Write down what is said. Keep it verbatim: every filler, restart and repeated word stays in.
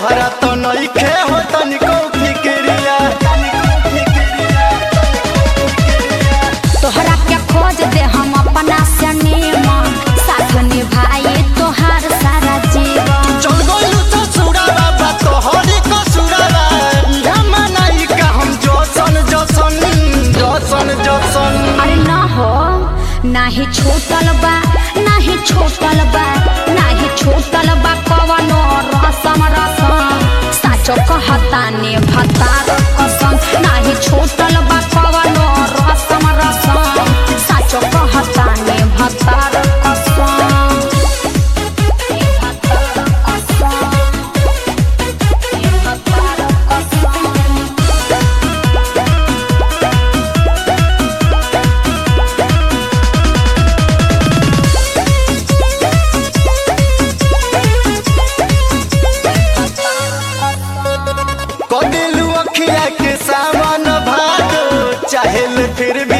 तोहरा तो नइखे हो तनिको फिक्रिया। तोहरा के खोज दे हम अपना सनेमा, साथ निभाए तोहार सारा जीवन। चल गइलू ससुरा बाबा तोहरी कसुरावा, इहा नहीं का हम जसन जसन जसन जसन। अरे ना हो नाही छूटल बा, नाही छूटल बा, नाही छूटल बा कवनो रसम रसम। साचो कहतानी भतार कसम, नाही छूटल बा कवनो रसम रसम। साचो कहतानी भतार कसम। कदिलू अखिया के सावन भादो, चाहेल फिर